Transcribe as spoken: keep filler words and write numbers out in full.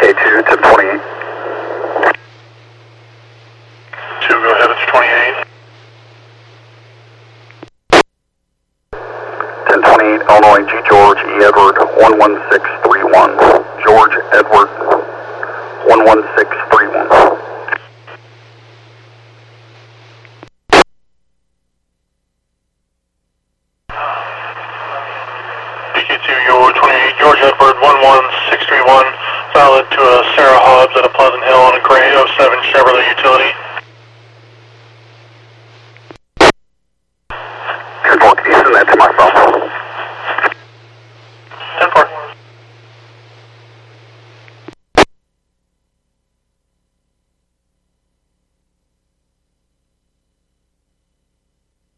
K two, ten twenty-eight. two, go ahead, it's twenty-eight. ten twenty-eight, Illinois, G George, E Edward, one one six three one. George Edward, one one six three one. D K two, George twenty-eight, George Edward, one one six three one, valid to a Sarah Hobbs at a Pleasant Hill on a gray oh seven Chevrolet utility. Can you send that to my phone?